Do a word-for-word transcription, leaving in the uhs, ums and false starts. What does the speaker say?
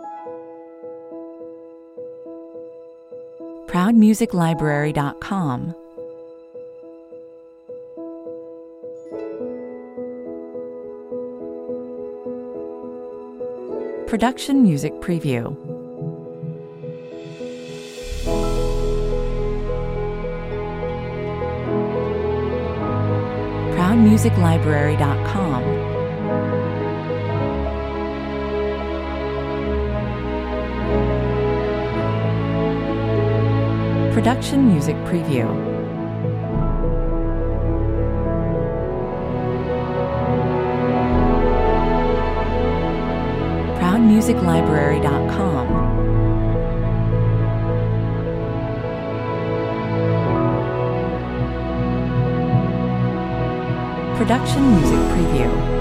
proud music library dot com. Production Music Preview. proud music library dot com. Production Music Preview. proud music library dot com. Production Music Preview.